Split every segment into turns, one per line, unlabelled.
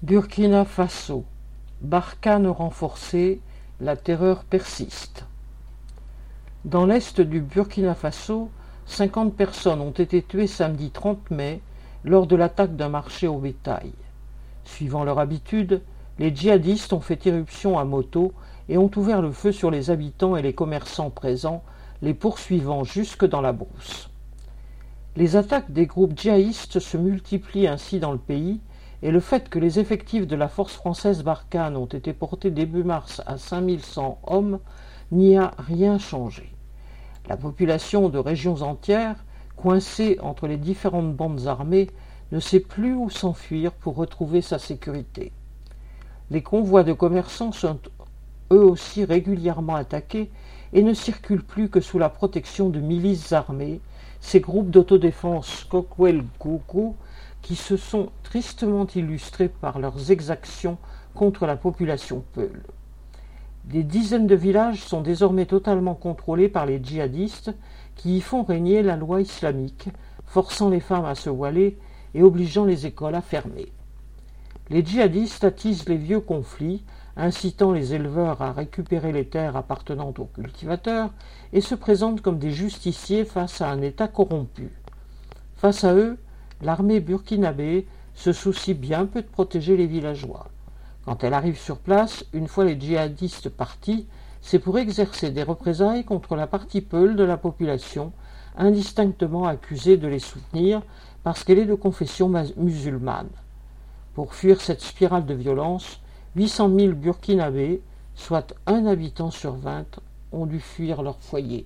Burkina Faso. Barkhane renforcée, la terreur persiste. Dans l'est du Burkina Faso, 50 personnes ont été tuées samedi 30 mai lors de l'attaque d'un marché au bétail. Suivant leur habitude, les djihadistes ont fait irruption à moto et ont ouvert le feu sur les habitants et les commerçants présents, les poursuivant jusque dans la brousse. Les attaques des groupes djihadistes se multiplient ainsi dans le pays, et le fait que les effectifs de la force française Barkhane ont été portés début mars à 5100 hommes n'y a rien changé. La population de régions entières, coincée entre les différentes bandes armées, ne sait plus où s'enfuir pour retrouver sa sécurité. Les convois de commerçants sont eux aussi régulièrement attaqués et ne circulent plus que sous la protection de milices armées, ces groupes d'autodéfense Kokwel-Gougou qui se sont tristement illustrés par leurs exactions contre la population peule. Des dizaines de villages sont désormais totalement contrôlés par les djihadistes qui y font régner la loi islamique, forçant les femmes à se voiler et obligeant les écoles à fermer. Les djihadistes attisent les vieux conflits, incitant les éleveurs à récupérer les terres appartenant aux cultivateurs et se présentent comme des justiciers face à un État corrompu. Face à eux, l'armée burkinabé se soucie bien peu de protéger les villageois. Quand elle arrive sur place, une fois les djihadistes partis, c'est pour exercer des représailles contre la partie peule de la population, indistinctement accusée de les soutenir parce qu'elle est de confession musulmane. Pour fuir cette spirale de violence, 800 000 burkinabés, soit un habitant sur 20, ont dû fuir leur foyer.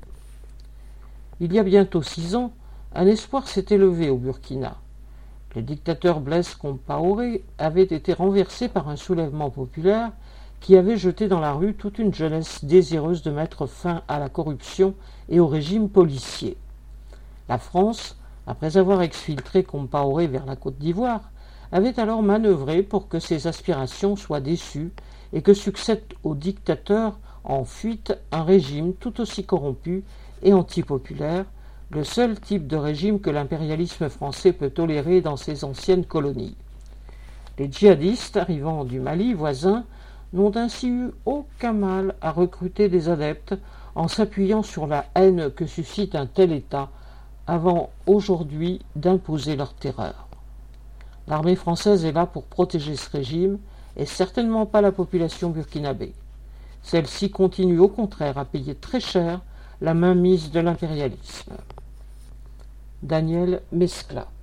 Il y a bientôt 6 ans, un espoir s'est élevé au Burkina. Le dictateur Blaise Compaoré avait été renversé par un soulèvement populaire qui avait jeté dans la rue toute une jeunesse désireuse de mettre fin à la corruption et au régime policier. La France, après avoir exfiltré Compaoré vers la Côte d'Ivoire, avait alors manœuvré pour que ses aspirations soient déçues et que succède au dictateur en fuite un régime tout aussi corrompu et antipopulaire, le seul type de régime que l'impérialisme français peut tolérer dans ses anciennes colonies. Les djihadistes arrivant du Mali voisin n'ont ainsi eu aucun mal à recruter des adeptes en s'appuyant sur la haine que suscite un tel État avant aujourd'hui d'imposer leur terreur. L'armée française est là pour protéger ce régime et certainement pas la population burkinabé. Celle-ci continue au contraire à payer très cher la mainmise de l'impérialisme. Daniel Mescla.